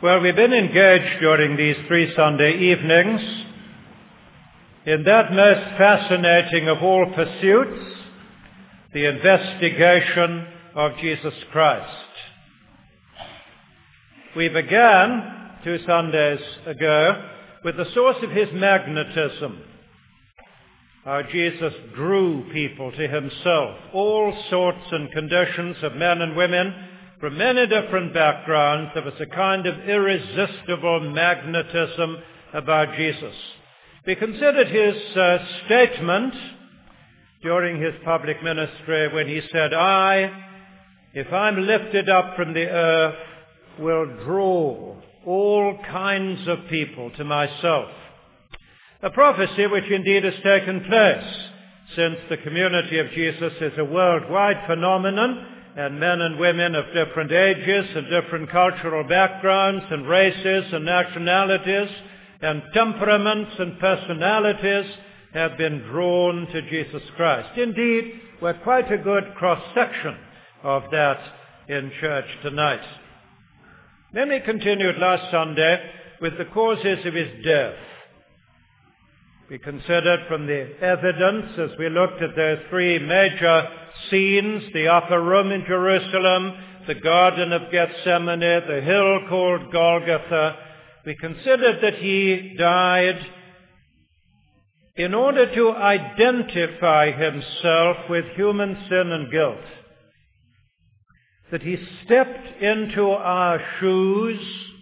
Well, we've been engaged during these 3 Sunday evenings in that most fascinating of all pursuits, the investigation of Jesus Christ. We began 2 Sundays ago with the source of his magnetism, how Jesus drew people to himself, all sorts and conditions of men and women from many different backgrounds. There was a kind of irresistible magnetism about Jesus. We considered his statement during his public ministry when he said, if I'm lifted up from the earth, will draw all kinds of people to myself. A prophecy which indeed has taken place, since the community of Jesus is a worldwide phenomenon, and men and women of different ages and different cultural backgrounds and races and nationalities and temperaments and personalities have been drawn to Jesus Christ. Indeed, we're quite a good cross-section of that in church tonight. Then we continued last Sunday with the causes of his death. We considered from the evidence as we looked at those 3 major scenes, the upper room in Jerusalem, the Garden of Gethsemane, the hill called Golgotha, we considered that he died in order to identify himself with human sin and guilt. That he stepped into our shoes,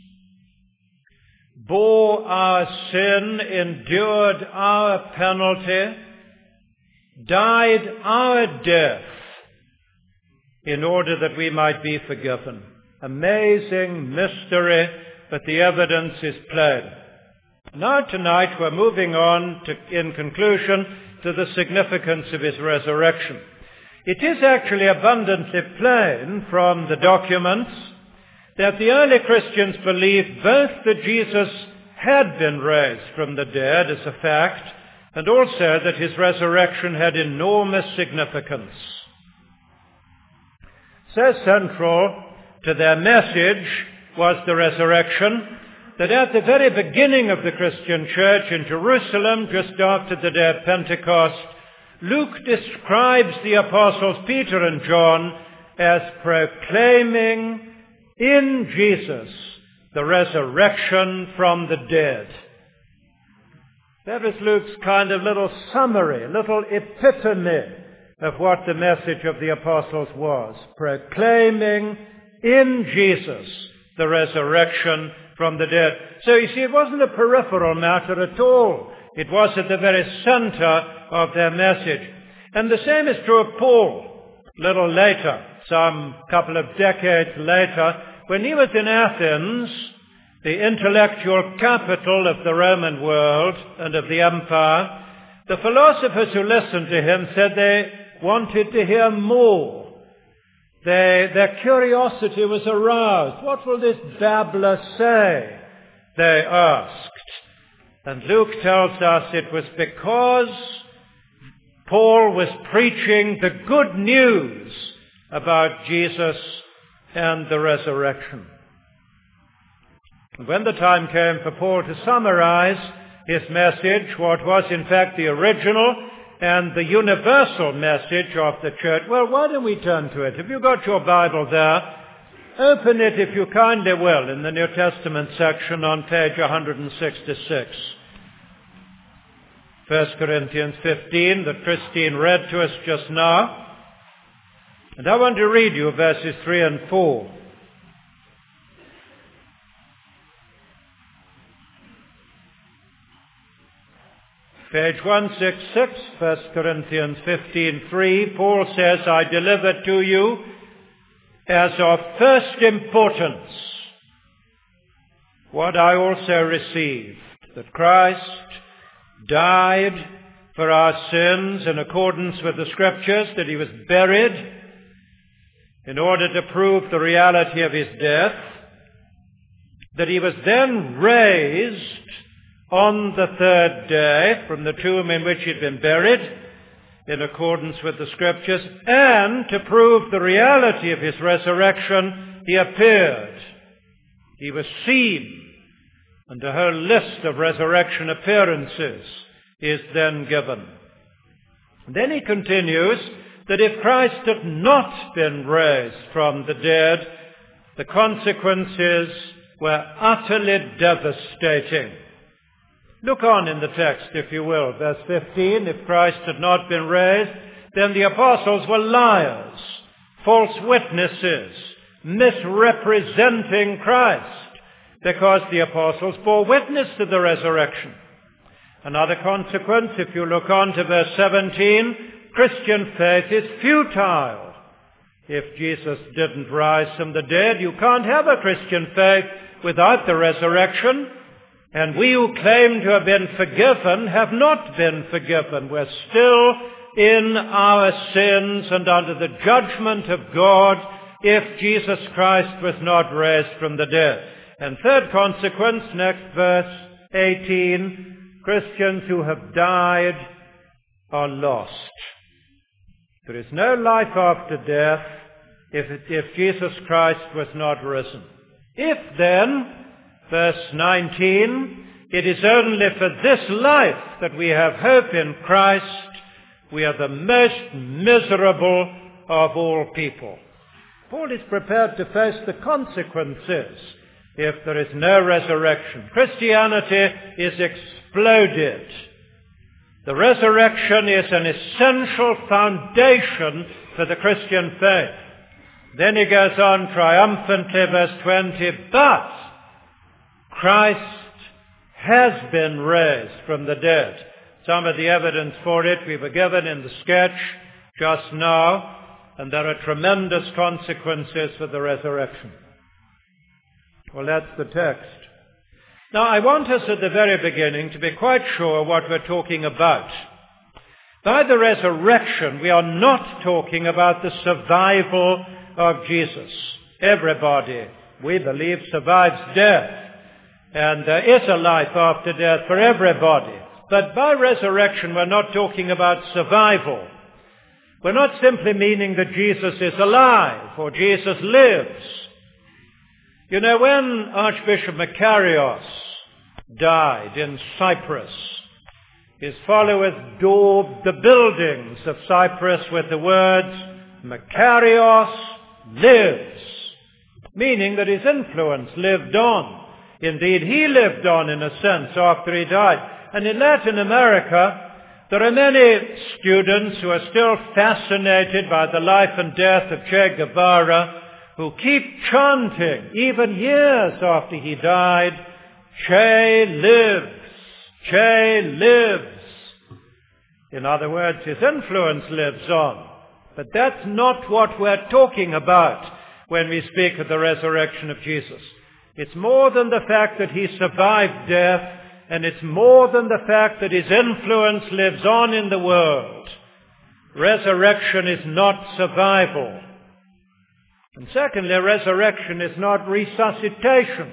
bore our sin, endured our penalty, died our death in order that we might be forgiven. Amazing mystery, but the evidence is plain. Now tonight we're moving on in conclusion to the significance of his resurrection. It is actually abundantly plain from the documents that the early Christians believed both that Jesus had been raised from the dead as a fact, and also that his resurrection had enormous significance. So central to their message was the resurrection that at the very beginning of the Christian church in Jerusalem, just after the day of Pentecost, Luke describes the apostles Peter and John as proclaiming in Jesus the resurrection from the dead. That was Luke's kind of little summary, little epitome of what the message of the apostles was. Proclaiming in Jesus the resurrection from the dead. So you see, it wasn't a peripheral matter at all. It was at the very center of their message. And the same is true of Paul. A little later, some couple of decades later, when he was in Athens, the intellectual capital of the Roman world and of the empire, the philosophers who listened to him said they wanted to hear more. Their curiosity was aroused. What will this babbler say? They asked. And Luke tells us it was because Paul was preaching the good news about Jesus and the resurrection. When the time came for Paul to summarize his message, what was in fact the original and the universal message of the church, well, why don't we turn to it? Have you got your Bible there? Open it, if you kindly will, in the New Testament section on page 166. 1 Corinthians 15, that Christine read to us just now. And I want to read you verses 3 and 4. Page 166, 1 Corinthians 15:3, Paul says, I delivered to you as of first importance what I also received, that Christ died for our sins in accordance with the Scriptures, that he was buried in order to prove the reality of his death, that he was then raised on the 3rd day from the tomb in which he had been buried, in accordance with the Scriptures, and to prove the reality of his resurrection, he appeared He was seen, and a whole list of resurrection appearances is then given. And then he continues that if Christ had not been raised from the dead, the consequences were utterly devastating. Look on in the text, if you will, verse 15. If Christ had not been raised, then the apostles were liars, false witnesses, misrepresenting Christ, because the apostles bore witness to the resurrection. Another consequence, if you look on to verse 17, Christian faith is futile. If Jesus didn't rise from the dead, you can't have a Christian faith without the resurrection. And we who claim to have been forgiven have not been forgiven. We're still in our sins and under the judgment of God if Jesus Christ was not raised from the dead. And third consequence, next verse 18, Christians who have died are lost. There is no life after death if Jesus Christ was not risen. If then, verse 19, it is only for this life that we have hope in Christ, we are the most miserable of all people. Paul is prepared to face the consequences if there is no resurrection. Christianity is exploded. The resurrection is an essential foundation for the Christian faith. Then he goes on triumphantly, verse 20, but Christ has been raised from the dead. Some of the evidence for it we were given in the sketch just now, and there are tremendous consequences for the resurrection. Well, that's the text. Now, I want us at the very beginning to be quite sure what we're talking about. By the resurrection, we are not talking about the survival of Jesus. Everybody, we believe, survives death. And there is a life after death for everybody. But by resurrection, we're not talking about survival. We're not simply meaning that Jesus is alive or Jesus lives. You know, when Archbishop Makarios died in Cyprus, his followers daubed the buildings of Cyprus with the words, Makarios lives, meaning that his influence lived on. Indeed, he lived on in a sense after he died. And in Latin America, there are many students who are still fascinated by the life and death of Che Guevara, who keep chanting, even years after he died, Che lives, Che lives. In other words, his influence lives on. But that's not what we're talking about when we speak of the resurrection of Jesus. It's more than the fact that he survived death, and it's more than the fact that his influence lives on in the world. Resurrection is not survival. And secondly, resurrection is not resuscitation.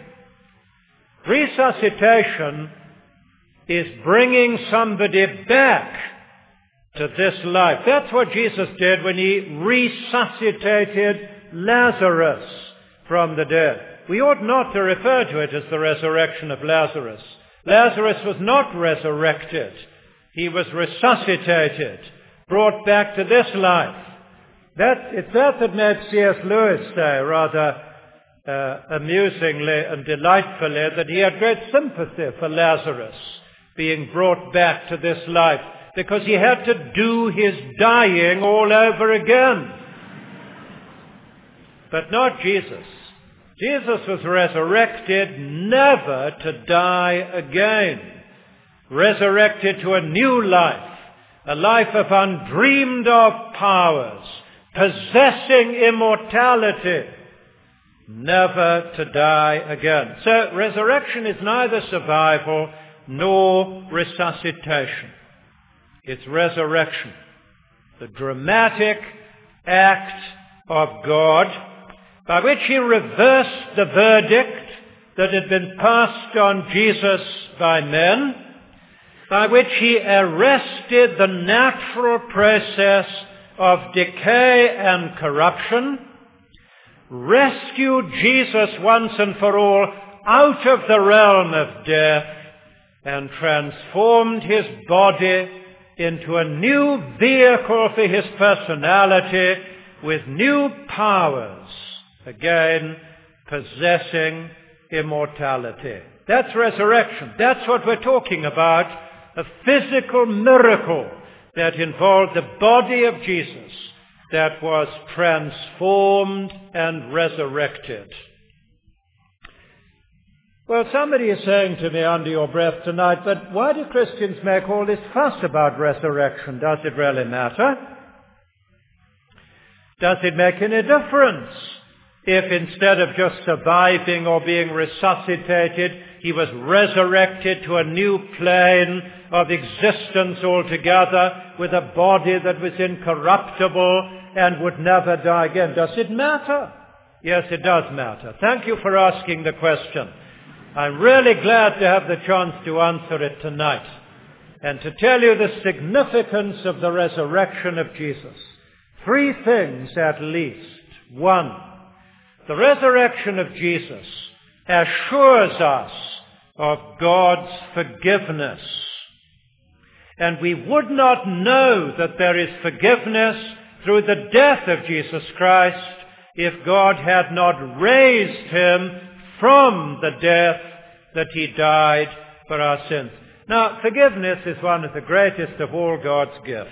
Resuscitation is bringing somebody back to this life. That's what Jesus did when he resuscitated Lazarus from the dead. We ought not to refer to it as the resurrection of Lazarus. Lazarus was not resurrected. He was resuscitated, brought back to this life. It's that made C.S. Lewis say, rather amusingly and delightfully, that he had great sympathy for Lazarus being brought back to this life, because he had to do his dying all over again. But not Jesus. Jesus was resurrected never to die again. Resurrected to a new life, a life of undreamed of powers, possessing immortality, never to die again. So resurrection is neither survival nor resuscitation. It's resurrection, the dramatic act of God by which he reversed the verdict that had been passed on Jesus by men, by which he arrested the natural process of decay and corruption, rescued Jesus once and for all out of the realm of death and transformed his body into a new vehicle for his personality with new powers, again possessing immortality. That's resurrection. That's what we're talking about, a physical miracle that involved the body of Jesus that was transformed and resurrected. Well, somebody is saying to me under your breath tonight, but why do Christians make all this fuss about resurrection? Does it really matter? Does it make any difference if instead of just surviving or being resuscitated, he was resurrected to a new plane of existence altogether with a body that was incorruptible and would never die again? Does it matter? Yes, it does matter. Thank you for asking the question. I'm really glad to have the chance to answer it tonight and to tell you the significance of the resurrection of Jesus. 3 things at least. 1, the resurrection of Jesus assures us of God's forgiveness. And we would not know that there is forgiveness through the death of Jesus Christ if God had not raised him from the death that he died for our sins. Now, forgiveness is one of the greatest of all God's gifts.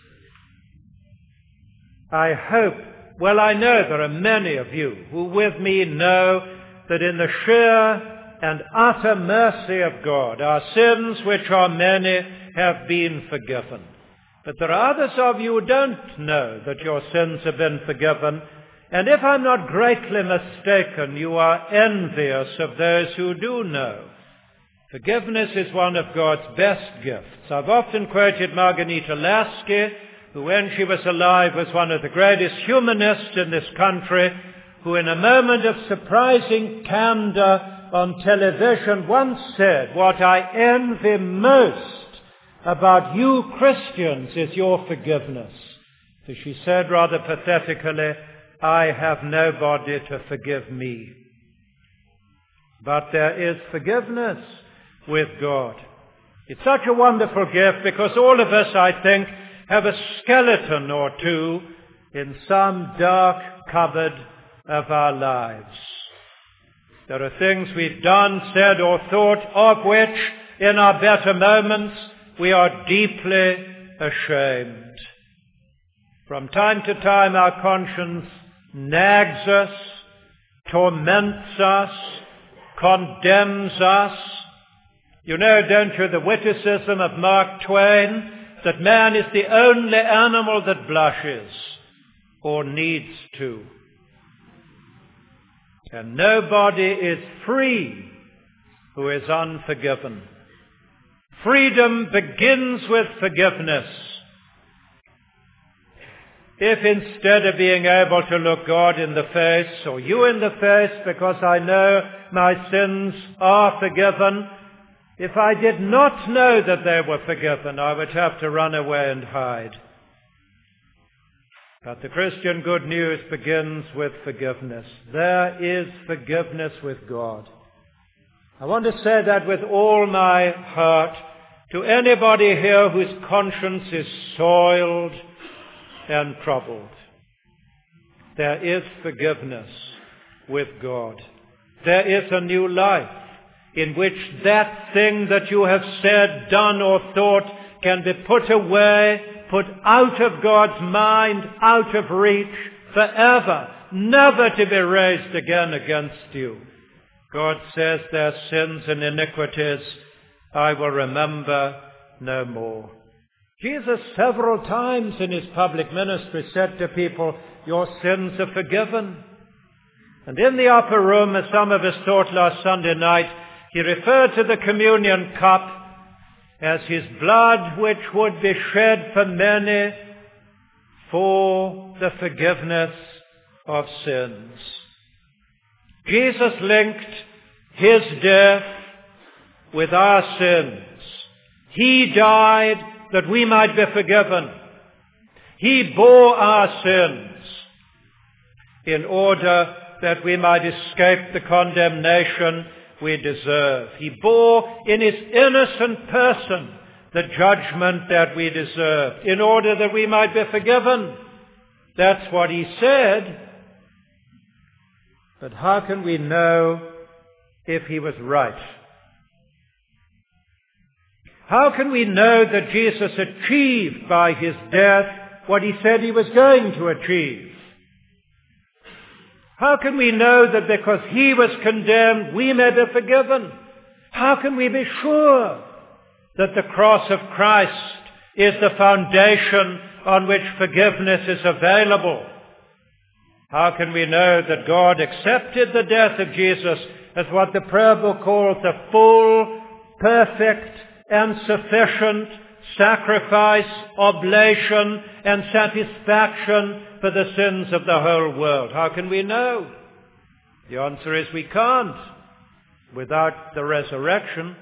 I know there are many of you who with me know that in the sheer and utter mercy of God, our sins, which are many, have been forgiven. But there are others of you who don't know that your sins have been forgiven. And if I'm not greatly mistaken, you are envious of those who do know. Forgiveness is one of God's best gifts. I've often quoted Margarita Lasky, who when she was alive was one of the greatest humanists in this country, who in a moment of surprising candor on television once said, "What I envy most about you Christians is your forgiveness." So she said rather pathetically, "I have nobody to forgive me." But there is forgiveness with God. It's such a wonderful gift because all of us, I think, have a skeleton or two in some dark cupboard of our lives. There are things we've done, said, or thought of which, in our better moments, we are deeply ashamed. From time to time, our conscience nags us, torments us, condemns us. You know, don't you, the witticism of Mark Twain, that man is the only animal that blushes or needs to. And nobody is free who is unforgiven. Freedom begins with forgiveness. If instead of being able to look God in the face, or you in the face, because I know my sins are forgiven, if I did not know that they were forgiven, I would have to run away and hide. But the Christian good news begins with forgiveness. There is forgiveness with God. I want to say that with all my heart to anybody here whose conscience is soiled and troubled. There is forgiveness with God. There is a new life in which that thing that you have said, done, or thought can be put away, put out of God's mind, out of reach, forever, never to be raised again against you. God says, their sins and iniquities I will remember no more. Jesus several times in his public ministry said to people, your sins are forgiven. And in the upper room, as some of us thought last Sunday night, he referred to the communion cup as his blood which would be shed for many for the forgiveness of sins. Jesus linked his death with our sins. He died that we might be forgiven. He bore our sins in order that we might escape the condemnation we deserve. He bore in his innocent person the judgment that we deserve, in order that we might be forgiven. That's what he said. But how can we know if he was right? How can we know that Jesus achieved by his death what he said he was going to achieve? How can we know that because he was condemned, we may be forgiven? How can we be sure that the cross of Christ is the foundation on which forgiveness is available? How can we know that God accepted the death of Jesus as what the prayer book calls the full, perfect, and sufficient sacrifice, oblation, and satisfaction for the sins of the whole world? How can we know? The answer is we can't. Without the resurrection,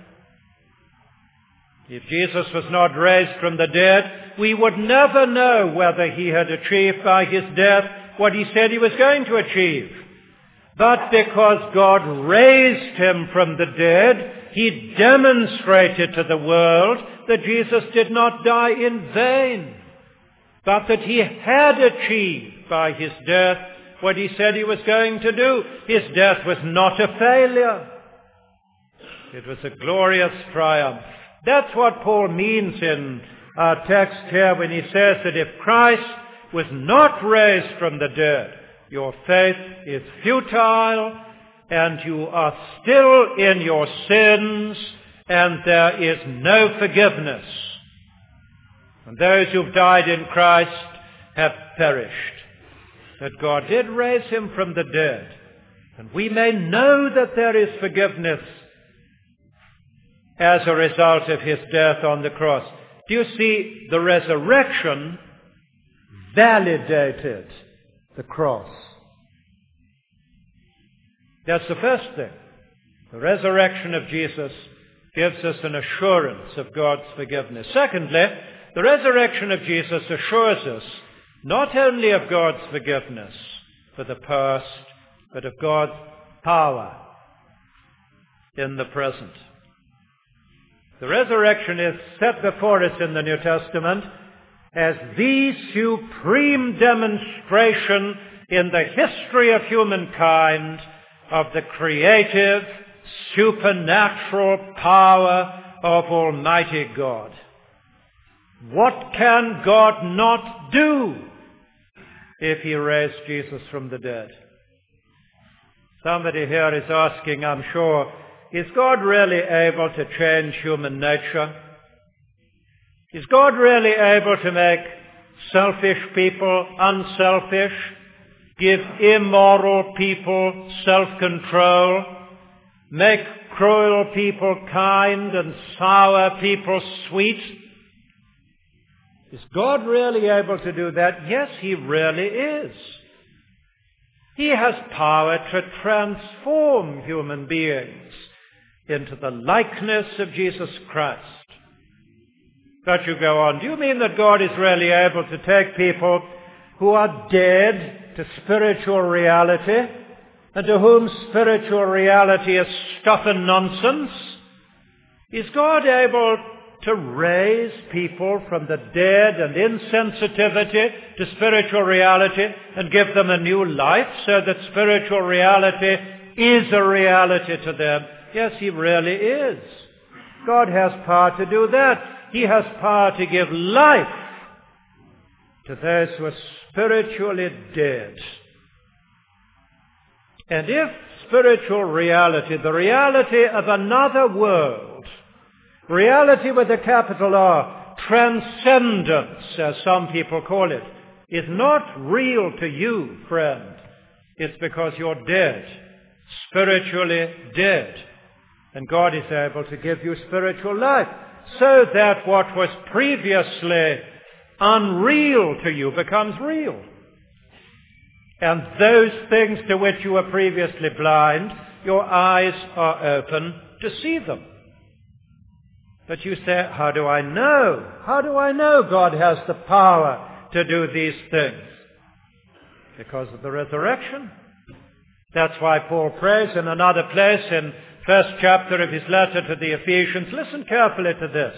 if Jesus was not raised from the dead, we would never know whether he had achieved by his death what he said he was going to achieve. But because God raised him from the dead, he demonstrated to the world that Jesus did not die in vain, but that he had achieved by his death what he said he was going to do. His death was not a failure. It was a glorious triumph. That's what Paul means in our text here when he says that if Christ was not raised from the dead, your faith is futile, and you are still in your sins, and there is no forgiveness. And those who've died in Christ have perished. But God did raise him from the dead, and we may know that there is forgiveness as a result of his death on the cross. Do you see, the resurrection validated the cross. That's the first thing. The resurrection of Jesus gives us an assurance of God's forgiveness. Secondly, the resurrection of Jesus assures us not only of God's forgiveness for the past, but of God's power in the present. The resurrection is set before us in the New Testament as the supreme demonstration in the history of humankind of the creative, supernatural power of Almighty God. What can God not do if he raised Jesus from the dead? Somebody here is asking, I'm sure, is God really able to change human nature? Is God really able to make selfish people unselfish, give immoral people self-control, make cruel people kind and sour people sweet? Is God really able to do that? Yes, he really is. He has power to transform human beings into the likeness of Jesus Christ. But you go on, do you mean that God is really able to take people who are dead to spiritual reality, and to whom spiritual reality is stuff and nonsense? Is God able to raise people from the dead and insensitivity to spiritual reality and give them a new life so that spiritual reality is a reality to them? Yes, he really is. God has power to do that. He has power to give life to those who are spiritually dead. And if spiritual reality, the reality of another world, reality with a capital R, transcendence, as some people call it, is not real to you, friend, it's because you're dead, spiritually dead. And God is able to give you spiritual life, so that what was previously unreal to you becomes real. And those things to which you were previously blind, your eyes are open to see them. But you say, how do I know? How do I know God has the power to do these things? Because of the resurrection. That's why Paul prays in another place in first chapter of his letter to the Ephesians. Listen carefully to this.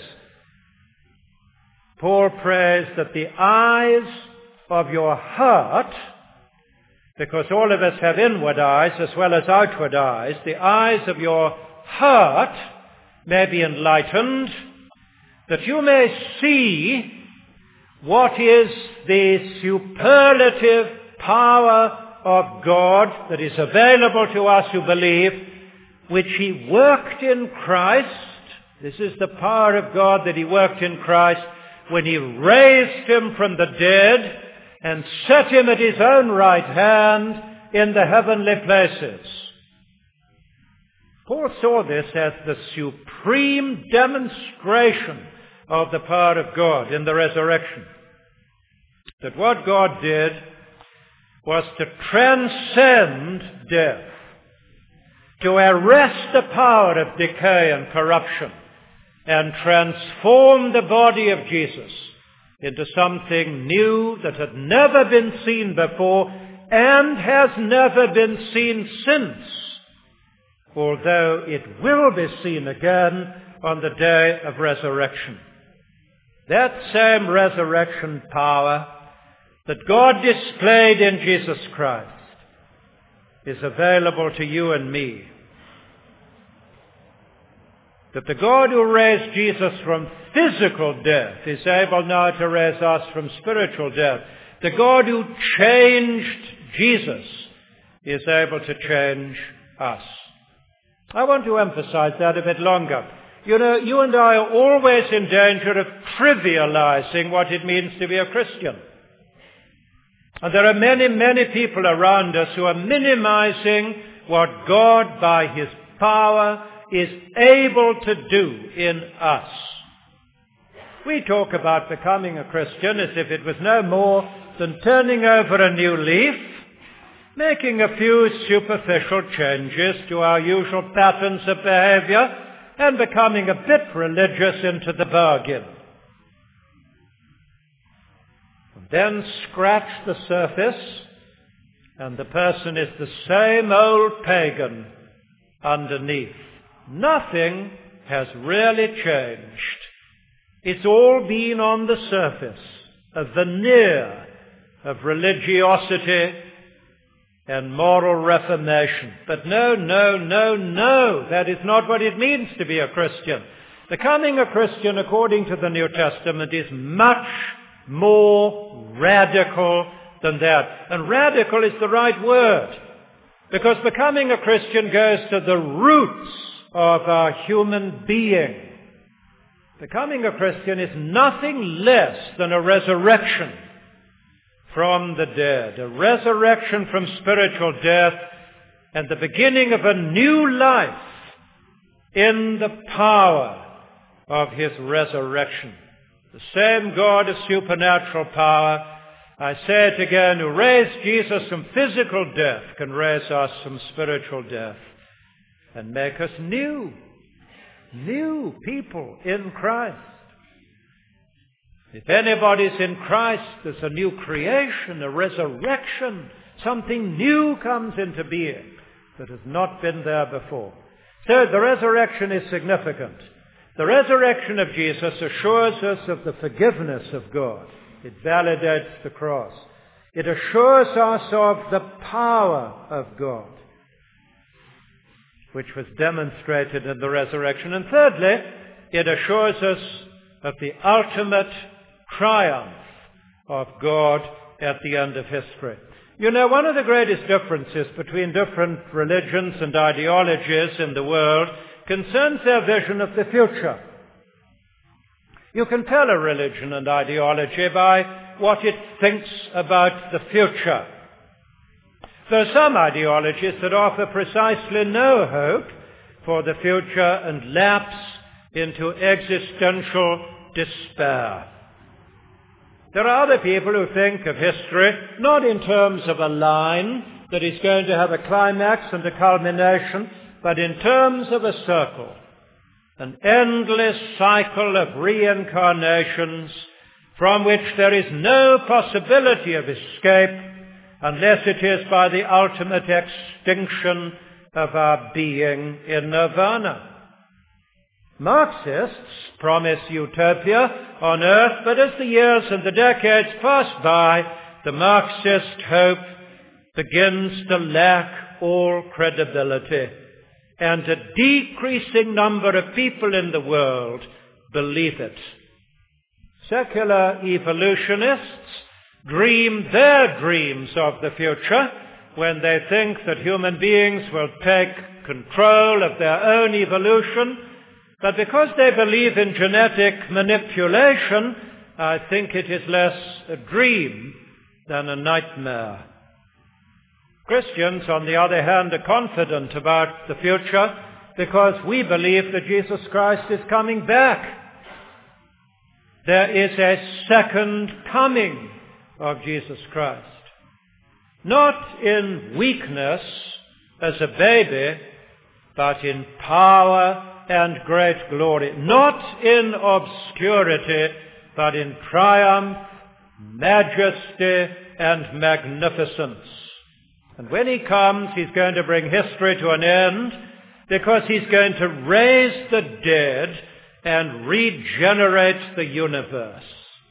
Paul prays that the eyes of your heart, because all of us have inward eyes as well as outward eyes, the eyes of your heart may be enlightened, that you may see what is the superlative power of God that is available to us who believe, which he worked in Christ. This is the power of God that he worked in Christ when he raised him from the dead and set him at his own right hand in the heavenly places. Paul saw this as the supreme demonstration of the power of God in the resurrection. That what God did was to transcend death, to arrest the power of decay and corruption, and transform the body of Jesus into something new that had never been seen before and has never been seen since, although it will be seen again on the day of resurrection. That same resurrection power that God displayed in Jesus Christ is available to you and me. That the God who raised Jesus from physical death is able now to raise us from spiritual death. The God who changed Jesus is able to change us. I want to emphasize that a bit longer. You know, you and I are always in danger of trivializing what it means to be a Christian. And there are many, many people around us who are minimizing what God, by his power, is able to do in us. We talk about becoming a Christian as if it was no more than turning over a new leaf, making a few superficial changes to our usual patterns of behavior, and becoming a bit religious into the bargain. Then scratch the surface, and the person is the same old pagan underneath. Nothing has really changed. It's all been on the surface, a veneer of religiosity and moral reformation. But no, that is not what it means to be a Christian. Becoming a Christian, according to the New Testament, is much more radical than that. And radical is the right word, because becoming a Christian goes to the roots of our human being. Becoming a Christian is nothing less than a resurrection from the dead, a resurrection from spiritual death, and the beginning of a new life in the power of his resurrection. The same God of supernatural power, I say it again, who raised Jesus from physical death, can raise us from spiritual death and make us new people in Christ. If anybody's in Christ, there's a new creation, a resurrection. Something new comes into being that has not been there before. Third, the resurrection is significant. The resurrection of Jesus assures us of the forgiveness of God. It validates the cross. It assures us of the power of God, which was demonstrated in the resurrection. And thirdly, it assures us of the ultimate triumph of God at the end of history. You know, one of the greatest differences between different religions and ideologies in the world concerns their vision of the future. You can tell a religion and ideology by what it thinks about the future. There are some ideologies that offer precisely no hope for the future and lapse into existential despair. There are other people who think of history not in terms of a line that is going to have a climax and a culmination, but in terms of a circle, an endless cycle of reincarnations from which there is no possibility of escape unless it is by the ultimate extinction of our being in nirvana. Marxists promise utopia on earth, but as the years and the decades pass by, the Marxist hope begins to lack all credibility, and a decreasing number of people in the world believe it. Secular evolutionists dream their dreams of the future when they think that human beings will take control of their own evolution, but because they believe in genetic manipulation, I think it is less a dream than a nightmare. Christians, on the other hand, are confident about the future because we believe that Jesus Christ is coming back. There is a second coming of Jesus Christ. Not in weakness as a baby, but in power and great glory. Not in obscurity, but in triumph, majesty, and magnificence. And when he comes, he's going to bring history to an end because he's going to raise the dead and regenerate the universe.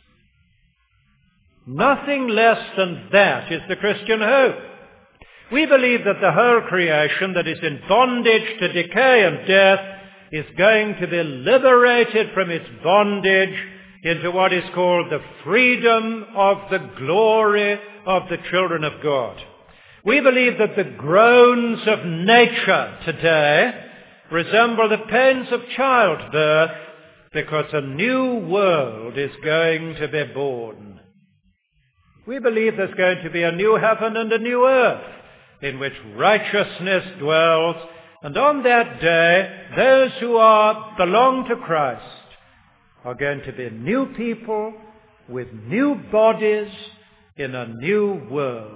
Nothing less than that is the Christian hope. We believe that the whole creation that is in bondage to decay and death is going to be liberated from its bondage into what is called the freedom of the glory of the children of God. We believe that the groans of nature today resemble the pains of childbirth because a new world is going to be born. We believe there's going to be a new heaven and a new earth in which righteousness dwells, and on that day, those who belong to Christ are going to be new people with new bodies in a new world.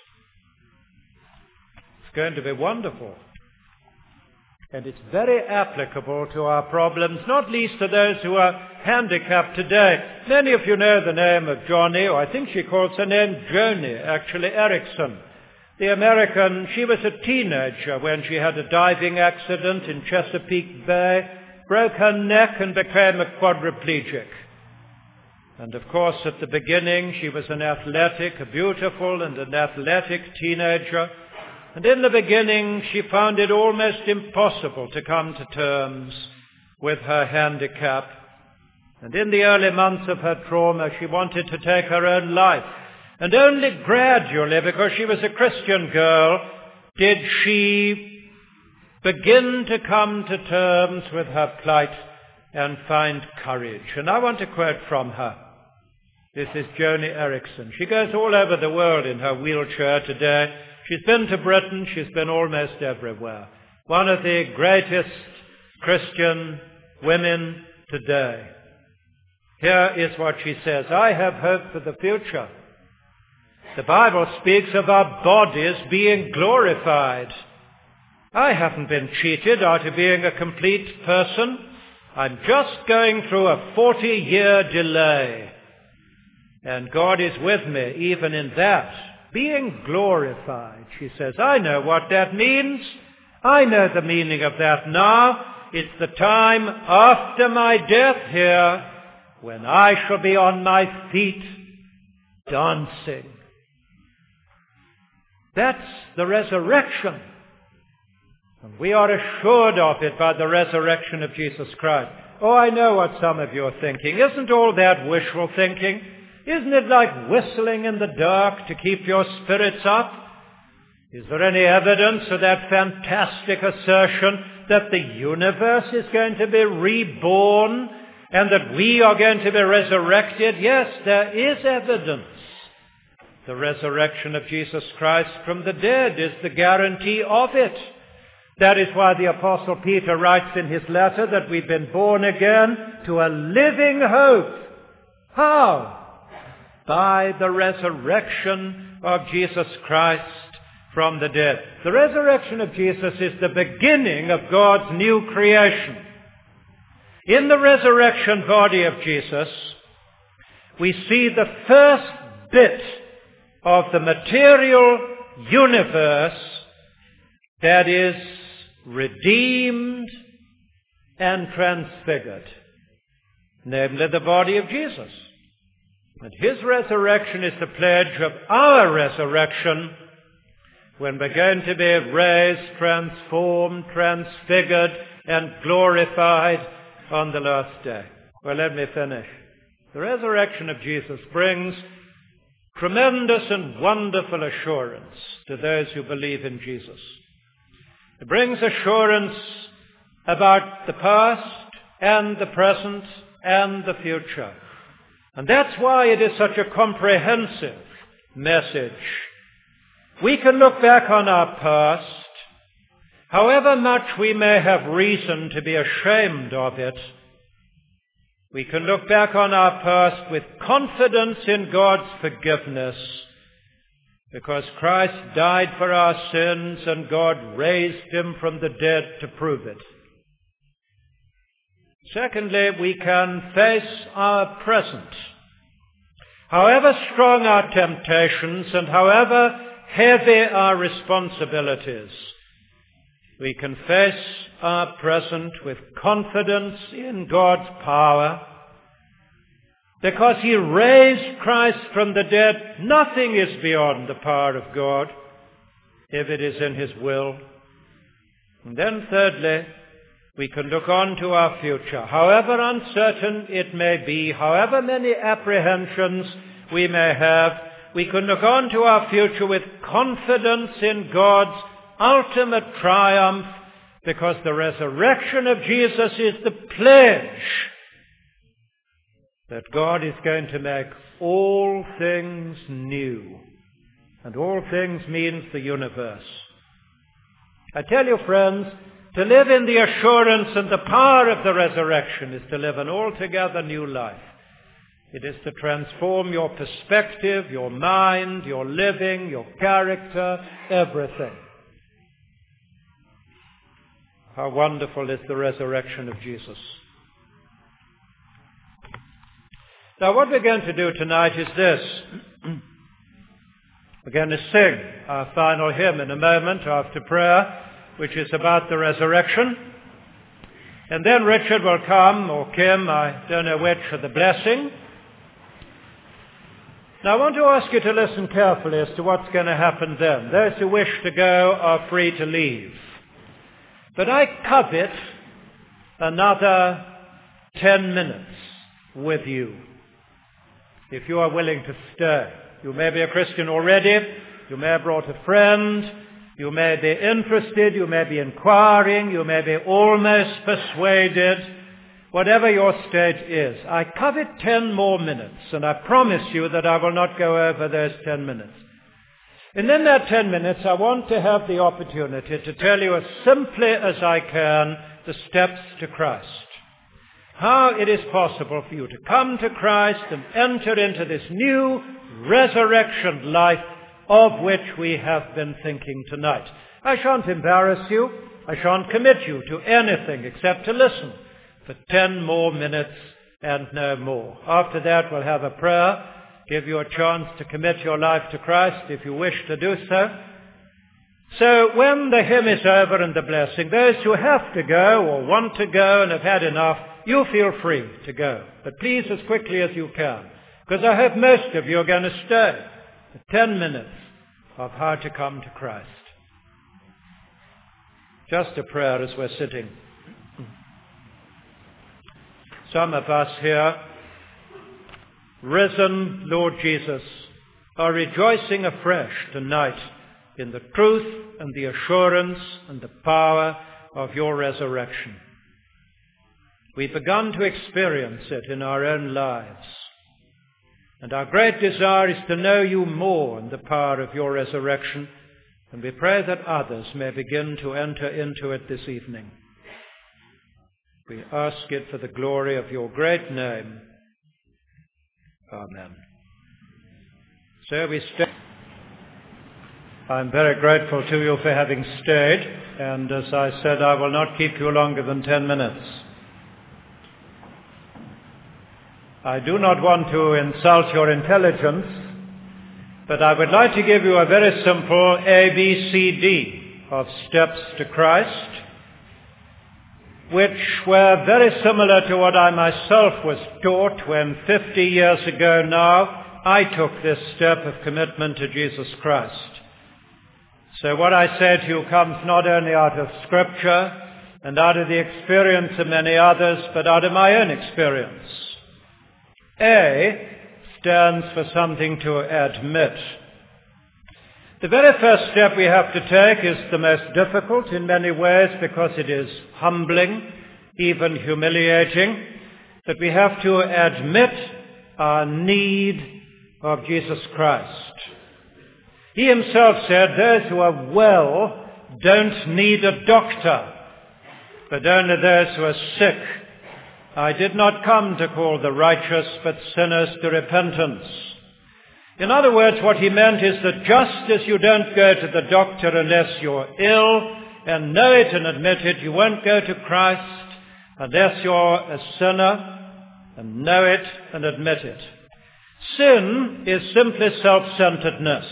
It's going to be wonderful. And it's very applicable to our problems, not least to those who are handicapped today. Many of you know the name of Joni, or I think she calls her name Joni, actually Erickson. The American, she was a teenager when she had a diving accident in Chesapeake Bay, broke her neck and became a quadriplegic. And of course at the beginning she was a beautiful and an athletic teenager. And in the beginning, she found it almost impossible to come to terms with her handicap. And in the early months of her trauma, she wanted to take her own life. And only gradually, because she was a Christian girl, did she begin to come to terms with her plight and find courage. And I want to quote from her. This is Joni Erickson. She goes all over the world in her wheelchair today. She's been to Britain. She's been almost everywhere. One of the greatest Christian women today. Here is what she says. I have hope for the future. The Bible speaks of our bodies being glorified. I haven't been cheated out of being a complete person. I'm just going through a 40-year delay. And God is with me even in that. Being glorified, she says. I know what that means. I know the meaning of that now. It's the time after my death here when I shall be on my feet dancing. That's the resurrection. And we are assured of it by the resurrection of Jesus Christ. Oh, I know what some of you are thinking. Isn't all that wishful thinking? Isn't it like whistling in the dark to keep your spirits up? Is there any evidence of that fantastic assertion that the universe is going to be reborn and that we are going to be resurrected? Yes, there is evidence. The resurrection of Jesus Christ from the dead is the guarantee of it. That is why the Apostle Peter writes in his letter that we've been born again to a living hope. How? By the resurrection of Jesus Christ from the dead. The resurrection of Jesus is the beginning of God's new creation. In the resurrection body of Jesus, we see the first bit of the material universe that is redeemed and transfigured, namely the body of Jesus. And his resurrection is the pledge of our resurrection when we're going to be raised, transformed, transfigured, and glorified on the last day. Well, let me finish. The resurrection of Jesus brings tremendous and wonderful assurance to those who believe in Jesus. It brings assurance about the past and the present and the future. And that's why it is such a comprehensive message. We can look back on our past, however much we may have reason to be ashamed of it. We can look back on our past with confidence in God's forgiveness, because Christ died for our sins and God raised him from the dead to prove it. Secondly, we can face our present. However strong our temptations and however heavy our responsibilities, we can face our present with confidence in God's power. Because he raised Christ from the dead, nothing is beyond the power of God, if it is in his will. And then thirdly, we can look on to our future. However uncertain it may be, however many apprehensions we may have, we can look on to our future with confidence in God's ultimate triumph, because the resurrection of Jesus is the pledge that God is going to make all things new. And all things means the universe. I tell you, friends, to live in the assurance and the power of the resurrection is to live an altogether new life. It is to transform your perspective, your mind, your living, your character, everything. How wonderful is the resurrection of Jesus. Now, what we're going to do tonight is this. We're going to sing our final hymn in a moment after prayer, which is about the resurrection. And then Richard will come, or Kim, I don't know which, for the blessing. Now, I want to ask you to listen carefully as to what's going to happen then. Those who wish to go are free to leave. But I covet another 10 minutes with you, if you are willing to stay. You may be a Christian already. You may have brought a friend. You may be interested. You may be inquiring. You may be almost persuaded. Whatever your state is, I covet 10 more minutes, and I promise you that I will not go over those 10 minutes. And in that 10 minutes, I want to have the opportunity to tell you as simply as I can the steps to Christ. How it is possible for you to come to Christ and enter into this new resurrection life of which we have been thinking tonight. I shan't embarrass you. I shan't commit you to anything except to listen for 10 more minutes and no more. After that, we'll have a prayer, give you a chance to commit your life to Christ if you wish to do so. So when the hymn is over and the blessing, those who have to go or want to go and have had enough, you feel free to go. But please, as quickly as you can, because I hope most of you are going to stay for 10 minutes of how to come to Christ. Just a prayer as we're sitting. Some of us here, risen Lord Jesus, are rejoicing afresh tonight in the truth and the assurance and the power of your resurrection. We've begun to experience it in our own lives. And our great desire is to know you more in the power of your resurrection. And we pray that others may begin to enter into it this evening. We ask it for the glory of your great name. Amen. So we stay. I'm very grateful to you for having stayed. And as I said, I will not keep you longer than 10 minutes. I do not want to insult your intelligence, But I would like to give you a very simple ABCD of steps to Christ, which were very similar to what I myself was taught when 50 years ago now I took this step of commitment to Jesus Christ. So what I say to you comes not only out of Scripture and out of the experience of many others, but out of my own experience. A stands for something to admit. The very first step we have to take is the most difficult in many ways because it is humbling, even humiliating, that we have to admit our need of Jesus Christ. He himself said, those who are well don't need a doctor, but only those who are sick. I did not come to call the righteous, but sinners to repentance. In other words, what he meant is that just as you don't go to the doctor unless you're ill and know it and admit it, you won't go to Christ unless you're a sinner and know it and admit it. Sin is simply self-centeredness.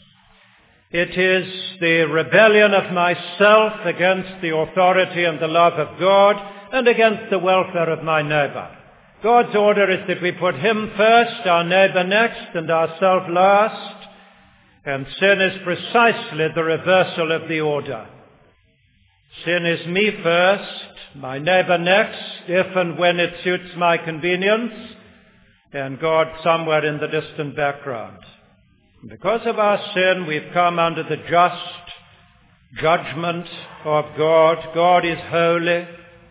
It is the rebellion of myself against the authority and the love of God and against the welfare of my neighbor. God's order is that we put him first, our neighbor next, and ourselves last. And sin is precisely the reversal of the order. Sin is me first, my neighbor next, if and when it suits my convenience, and God somewhere in the distant background. And because of our sin, we've come under the just judgment of God. God is holy.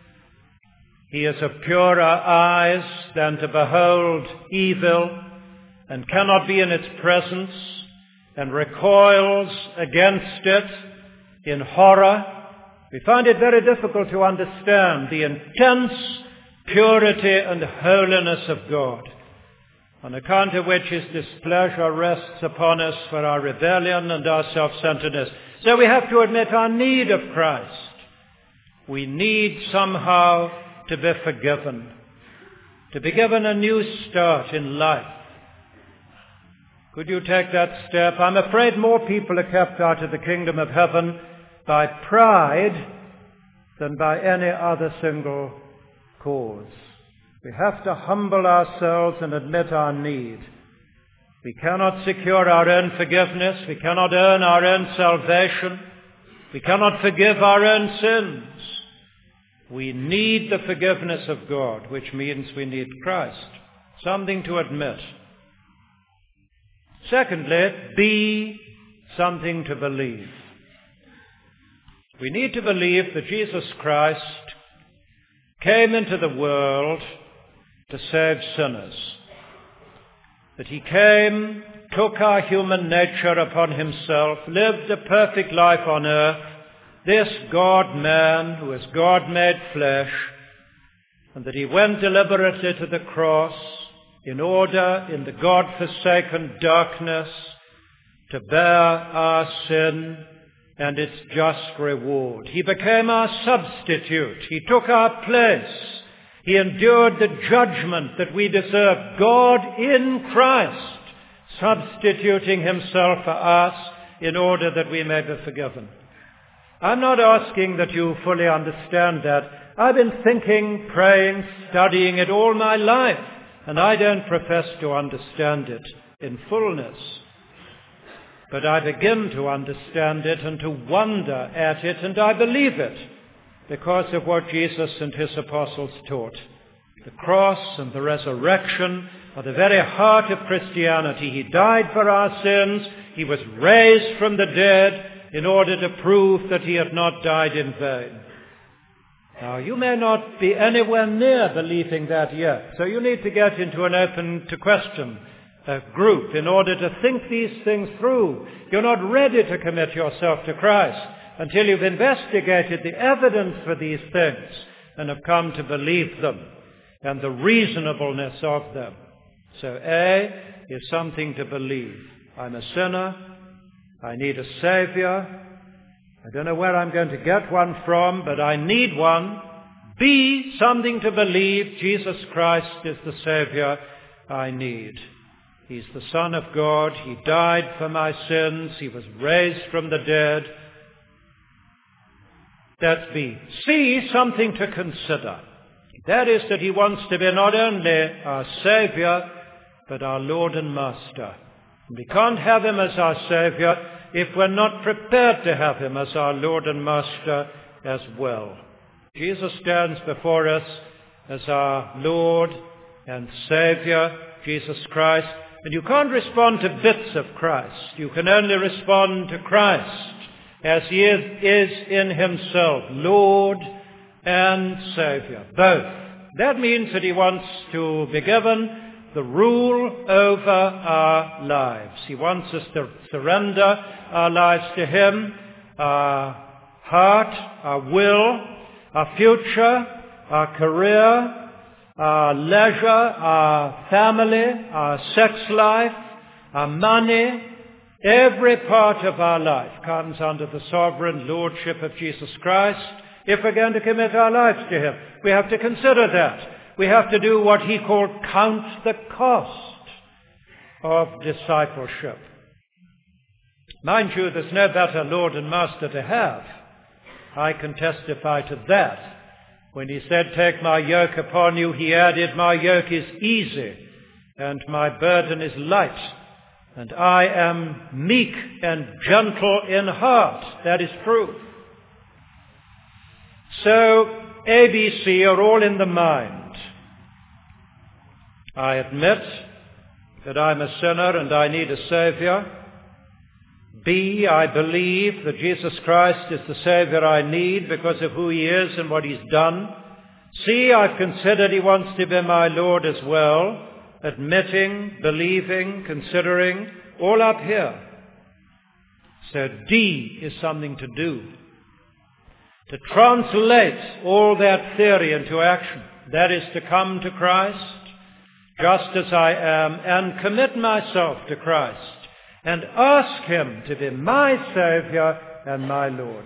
He is of purer eyes than to behold evil, and cannot be in its presence, and recoils against it in horror. We find it very difficult to understand the intense purity and holiness of God, on account of which his displeasure rests upon us for our rebellion and our self-centeredness. So we have to admit our need of Christ. We need somehow to be forgiven, to be given a new start in life. Could you take that step? I'm afraid more people are kept out of the kingdom of heaven by pride than by any other single cause. We have to humble ourselves and admit our need. We cannot secure our own forgiveness. We cannot earn our own salvation. We cannot forgive our own sins. We need the forgiveness of God, which means we need Christ. Something to admit. Secondly, be something to believe. We need to believe that Jesus Christ came into the world to save sinners. That he came, took our human nature upon himself, lived a perfect life on earth, this God-man who is God made flesh, and that he went deliberately to the cross in order, in the God-forsaken darkness, to bear our sin and its just reward. He became our substitute. He took our place. He endured the judgment that we deserve. God in Christ, substituting himself for us in order that we may be forgiven. I'm not asking that you fully understand that. I've been thinking, praying, studying it all my life, and I don't profess to understand it in fullness. But I begin to understand it and to wonder at it, and I believe it because of what Jesus and his apostles taught. The cross and the resurrection are the very heart of Christianity. He died for our sins. He was raised from the dead in order to prove that he had not died in vain. Now, you may not be anywhere near believing that yet, so you need to get into an open to question group in order to think these things through. You're not ready to commit yourself to Christ until you've investigated the evidence for these things and have come to believe them and the reasonableness of them. So A is something to believe. I'm a sinner. I need a Savior. I don't know where I'm going to get one from, but I need one. B, something to believe. Jesus Christ is the Savior I need. He's the Son of God. He died for my sins. He was raised from the dead. That's B. C, something to consider. That is that he wants to be not only our Savior, but our Lord and Master. And we can't have him as our Savior if we're not prepared to have him as our Lord and Master as well. Jesus stands before us as our Lord and Savior, Jesus Christ. And you can't respond to bits of Christ. You can only respond to Christ as he is in himself, Lord and Savior, both. That means that he wants to be given the rule over our lives. He wants us to surrender our lives to him, our heart, our will, our future, our career, our leisure, our family, our sex life, our money. Every part of our life comes under the sovereign lordship of Jesus Christ. If we're going to commit our lives to him, we have to consider that. We have to do what he called count the cost of discipleship. Mind you, there's no better Lord and Master to have. I can testify to that. When he said, "Take my yoke upon you," he added, "My yoke is easy and my burden is light. And I am meek and gentle in heart." That is proof. So, A, B, C are all in the mind. I admit that I'm a sinner and I need a Savior. B, I believe that Jesus Christ is the Savior I need because of who he is and what he's done. C, I've considered he wants to be my Lord as well. Admitting, believing, considering, all up here. So D is something to do. To translate all that theory into action. That is to come to Christ just as I am and commit myself to Christ and ask him to be my Savior and my Lord.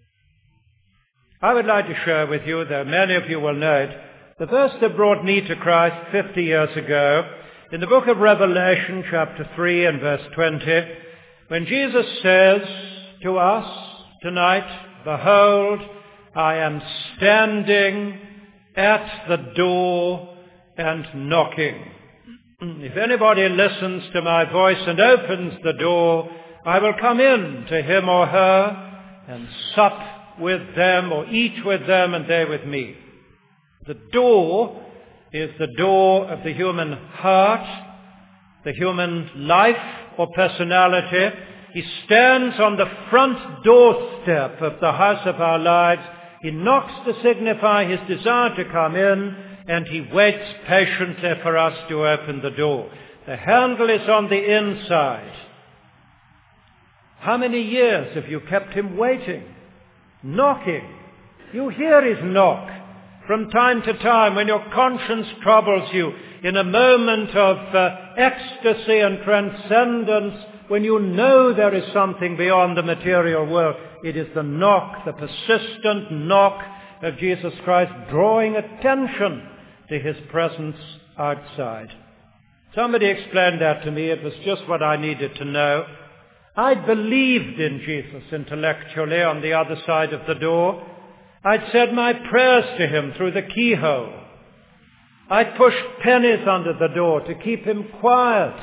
I would like to share with you, though many of you will know it, the verse that brought me to Christ 50 years ago, in the book of Revelation, chapter 3 and verse 20, when Jesus says to us tonight, "Behold, I am standing at the door and knocking. If anybody listens to my voice and opens the door, I will come in to him or her and sup with them, or eat with them and they with me." The door is the door of the human heart, the human life or personality. He stands on the front doorstep of the house of our lives. He knocks to signify his desire to come in, and he waits patiently for us to open the door. The handle is on the inside. How many years have you kept him waiting, knocking? You hear his knock from time to time when your conscience troubles you, in a moment of ecstasy and transcendence, when you know there is something beyond the material world. It is the knock, the persistent knock of Jesus Christ, drawing attention to his presence outside. Somebody explained that to me. It was just what I needed to know. I believed in Jesus intellectually on the other side of the door. I'd said my prayers to him through the keyhole. I'd pushed pennies under the door to keep him quiet.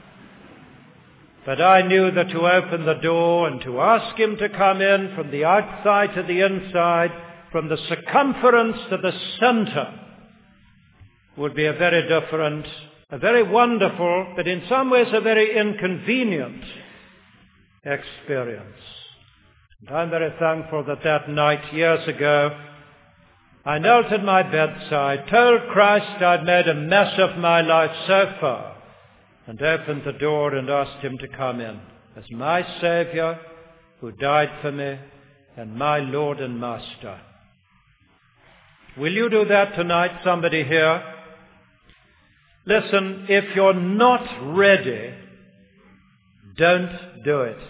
But I knew that to open the door and to ask him to come in from the outside to the inside, from the circumference to the center, would be a very different, a very wonderful, but in some ways a very inconvenient experience. And I'm very thankful that that night, years ago, I knelt at my bedside, told Christ I'd made a mess of my life so far, and opened the door and asked him to come in as my Savior who died for me and my Lord and Master. Will you do that tonight, somebody here? Listen, if you're not ready, don't do it.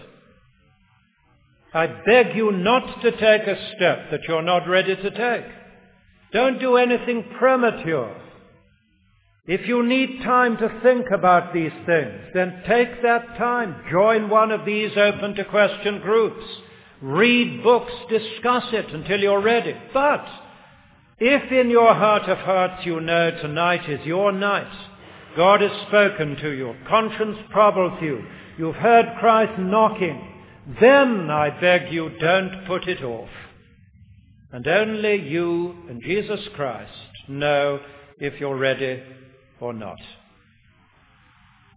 I beg you not to take a step that you're not ready to take. Don't do anything premature. If you need time to think about these things, then take that time. Join one of these open to question groups. Read books, discuss it until you're ready. But if in your heart of hearts you know tonight is your night, God has spoken to you, conscience troubles you, you've heard Christ knocking, then I beg you, don't put it off. And only you and Jesus Christ know if you're ready or not.